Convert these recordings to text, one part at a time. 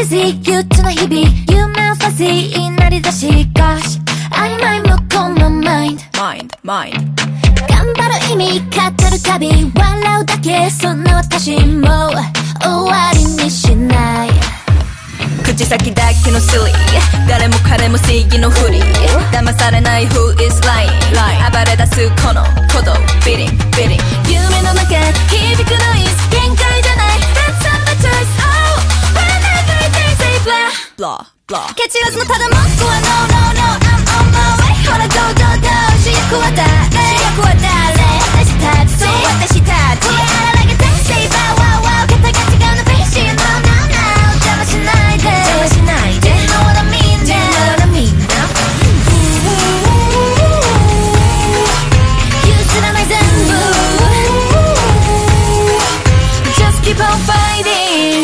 busy 憂鬱な日々夢をファジーになりだし Gosh 曖昧もこの mind 頑張る意味語るたび笑うだけそんな私も終わりにしない口先だけの silly 誰も彼も正義のふり騙されない who is lying 暴れ出すこの鼓動 beating 夢の中響くノイズ限界じゃない That's not my choice Oh whenever they say blah 蹴散らすのただ文句は No I'm on my way ほらどう主役は誰私たちそう私たち荒らげて Say bow wow 肩が違うの Face No邪魔しないで Do you know what I mean now 譲らない全部 Just keep on fighting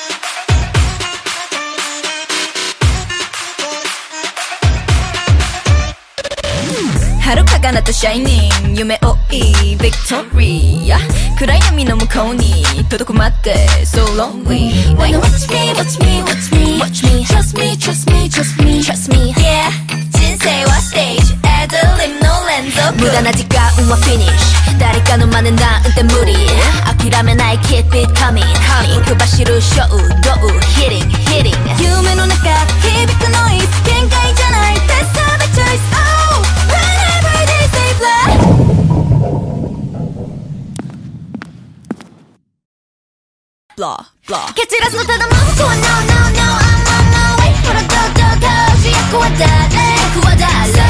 遥か彼方シャイニング夢追いビクトリー暗闇の向こうに届くまで So lonely Wanna watch me Trust me Yeah 人生はステージエドリムの連続無駄な時間はフィニッシュ誰かの真似なんて無理諦めない Keep it coming 行く走る衝動 Hitting 夢の中響くノイズ限界じゃない That's not my choice Oh whenever they say blah 蹴散らすのただ文句は No I'm on my way ほらどう主役は誰